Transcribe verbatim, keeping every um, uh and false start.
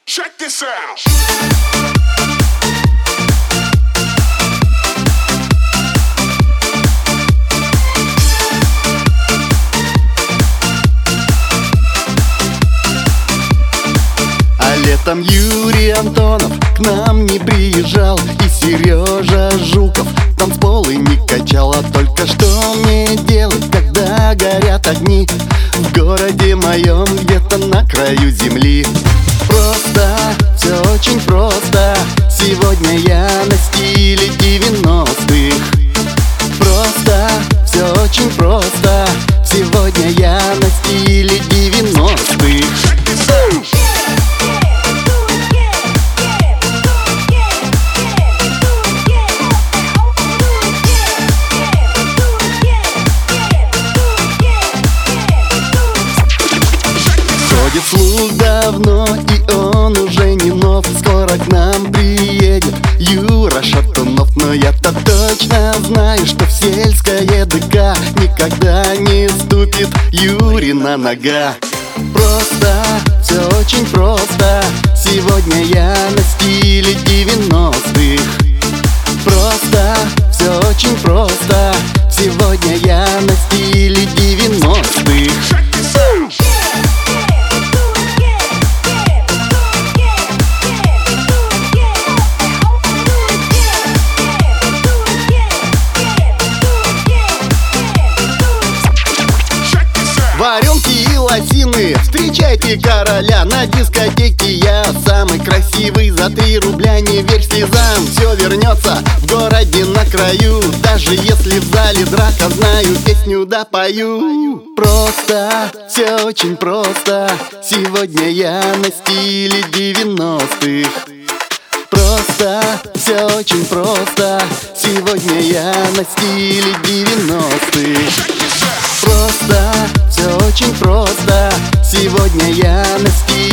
Check this out. А летом Юрий Антонов к нам не приезжал, и Сережа Жуков танцполы не качал. А только что мне делать, когда горят огни в городе моем, где-то на краю земли? Просто, все очень просто. Сегодня я на стиле девяностых. Просто, все очень просто. Сегодня я на стиле девяностых. Ходит слух давно, и он уже не нов. Скоро к нам приедет Юра Шатунов. Но я-то точно знаю, что в сельское ДК никогда не ступит Юрина нога. Просто, все очень просто. Сегодня я на стиле девяностых. Просто, все очень просто. Сегодня я на стиле девяностых. Варенки и лосины, встречайте короля. На дискотеке я самый красивый. За три рубля не верь слезам, все вернется в городе на краю. Даже если в зале драка, знаю, песню допою. Просто, все очень просто. Сегодня я на стиле девяностых. Просто, все очень просто. Сегодня я на стиле девяностых. Просто, все очень просто. Сегодня я на стиле